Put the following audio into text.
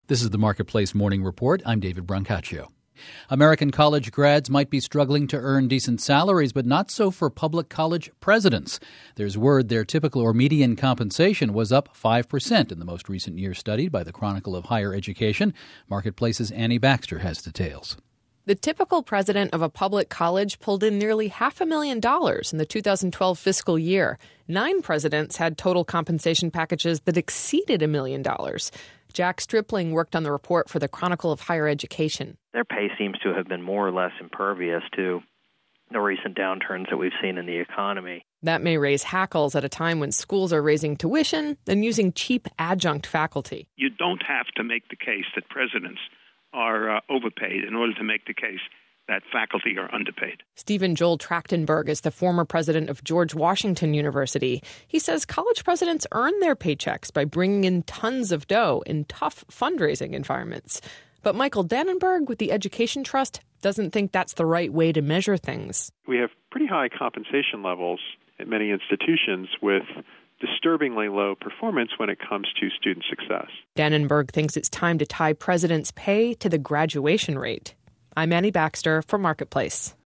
This is the Marketplace Morning Report. I'm David Brancaccio. American college grads might be struggling to earn decent salaries, but not so for public college presidents. There's word their typical or median compensation was up 5% in the most recent year studied by the Chronicle of Higher Education. Marketplace's Annie Baxter has details. The typical president of a public college pulled in nearly $500,000 in the 2012 fiscal year. 9 presidents had total compensation packages that exceeded $1 million. Jack Stripling worked on the report for the Chronicle of Higher Education. Their pay seems to have been more or less impervious to the recent downturns that we've seen in the economy. That may raise hackles at a time when schools are raising tuition and using cheap adjunct faculty. You don't have to make the case that presidents are overpaid in order to make the case that faculty are underpaid. Stephen Joel Trachtenberg is the former president of George Washington University. He says college presidents earn their paychecks by bringing in tons of dough in tough fundraising environments. But Michael Dannenberg with the Education Trust doesn't think that's the right way to measure things. We have pretty high compensation levels at many institutions with disturbingly low performance when it comes to student success. Dannenberg thinks it's time to tie presidents' pay to the graduation rate. I'm Annie Baxter for Marketplace.